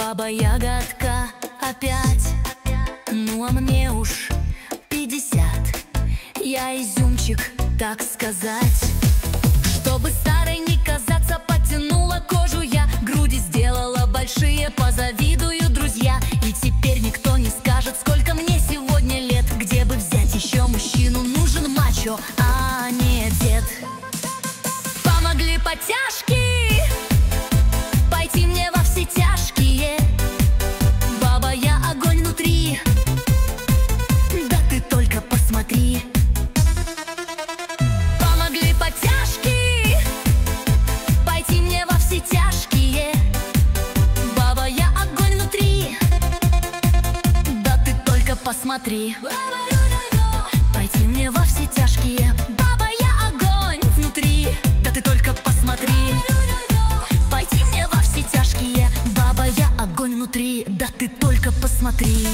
Баба Ягодка опять, ну а мне уж 50. Я изюмчик, так сказать. Чтобы старой не казаться, подтянула кожу я, груди сделала большие, позавидуют друзья. И теперь никто не скажет, сколько мне сегодня лет. Где бы взять еще мужчину, нужен мачо, а не дед. Помогли подтяжки пойти мне во все тяжкие. Баба, я огонь внутри, да ты только посмотри. Помогли подтяжки пойти мне во все тяжкие. Баба, я огонь внутри, да ты только посмотри. Пойти мне во все тяжкие. Баба, я огонь внутри, да ты только посмотри. Пойти мне во все тяжкие. Баба, я огонь внутри, да ты только посмотри.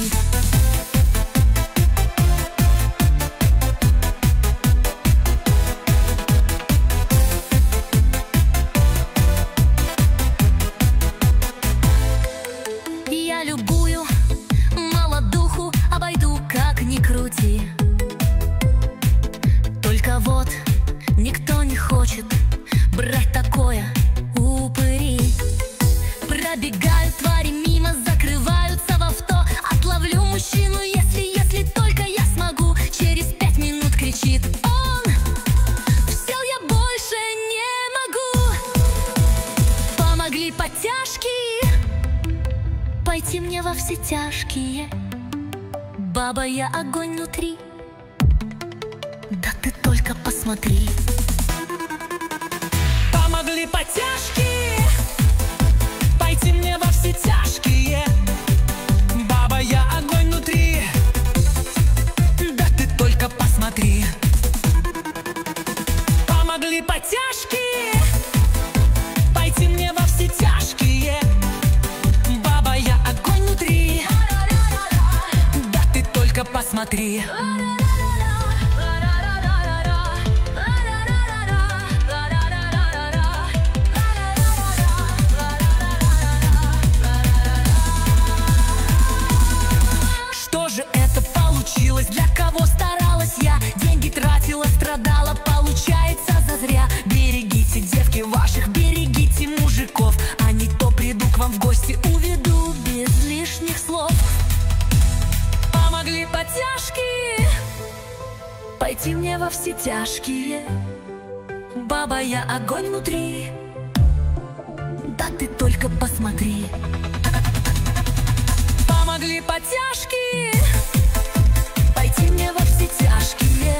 Я любую молодуху обойду, как ни крути. Только вот никто не хочет брать такое упыри. Пробегают твари мимо, закрываются в авто. Отловлю мужчину, если только я смогу. Через 5 минут кричит он: все, я больше не могу. Помогли подтяжки пойти мне во все тяжкие. Баба, я огонь внутри, да ты только посмотри. Помогли подтяжки пойти мне во все тяжкие. Баба, я огонь внутри, да ты только посмотри. Помогли подтяжки пойти мне во все тяжкие. Баба, я огонь внутри, да ты только посмотри. Что же это получилось? Для кого старалась я? Деньги тратила, страдала, получается зазря. Берегите, девки ваших, берегите мужиков, а не то приду к вам в гости, уведу без лишних слов. Помогли подтяжки пойти мне во все тяжкие. Баба, я огонь внутри, да ты только посмотри. Помогли подтяжки пойти мне во все тяжкие.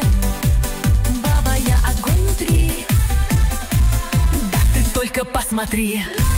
Баба, я огонь внутри, да ты только посмотри.